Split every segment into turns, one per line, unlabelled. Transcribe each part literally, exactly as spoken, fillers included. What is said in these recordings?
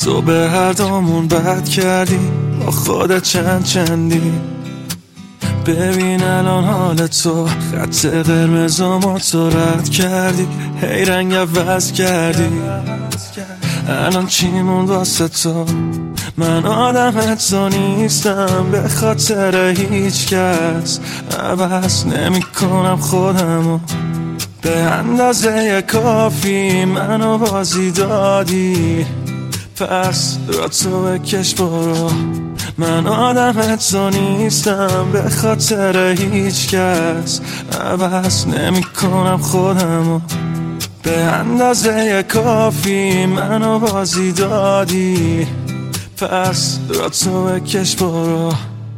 تو به هر دومون بد کردی، با خودت چند چندی. ببین الان حال تو، خط قرمزامو تو رد کردی، هی رنگ عوض کردی. الان چی موند واسه تو؟ من آدم تو نیستم، به خاطر هیچ کس عوض نمی کنم خودمو. به اندازه کافی منو بازی دادی، پس را تو بکش برو. من آدم تو نیستم، به خاطر هیچ کس عوض نمی کنم خودمو. به اندازه کافی منو بازی دادی، پس را تو بکش برو.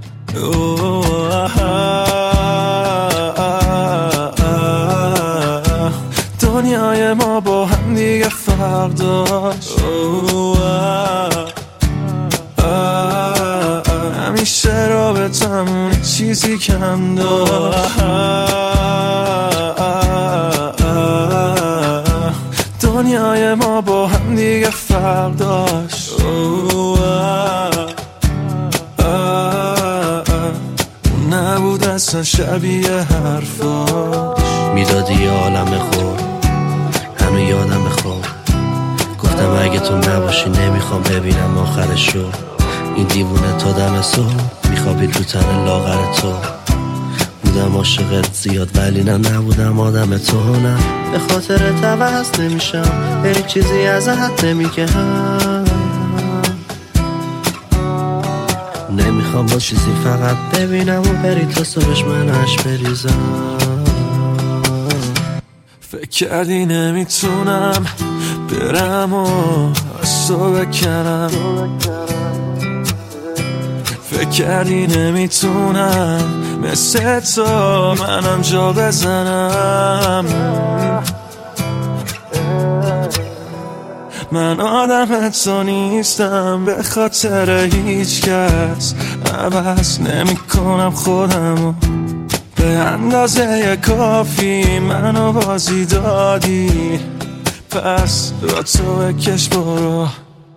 دنیای ما با هم دیگه فرق داشت، همیشه رابطمون چیزی کم داشت. دنیای ما با هم دیگه فرق داشت، نبود اصلا شبیه حرفاش.
میدادی یه عالم خور، هنو یادم بخور. گفتم اگه تو نباشی نمیخوام ببینم آخرشو. این دیوونه تا دم صبح میخوابید رو تن لاغر تو. بودم عاشقت زیاد ولی نه نبودم آدم تو. نه به خاطر عوض نمیشم، هیچ چیزی ازت نمیگم. نمیخوام با چیزی فقط ببینم و بری تو صبحش من عشق بریزم.
فکر کردی نمیتونم برم و از تو بکنم، فکر کردی نمیتونم مثل تو منم جا بزنم. من آدم تو نیستم، به خاطر هیچ کس عوض نمی کنم خودمو. به اندازه کافی منو بازی دادی، پس را تو بکش برو.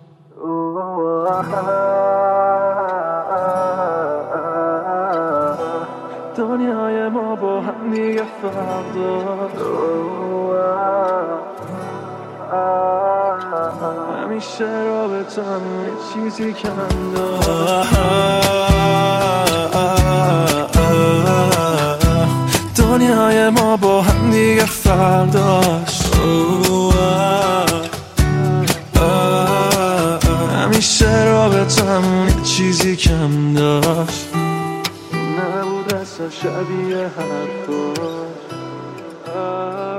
دنیای ما با هم دیگه فرق داشت، همیشه رابطمون چیزی کم داشت. دنیای ما با هم دیگه فرق داشت، همیشه رابطمون چیزی کم داشت. نبود اصلا شبیه حرفاش.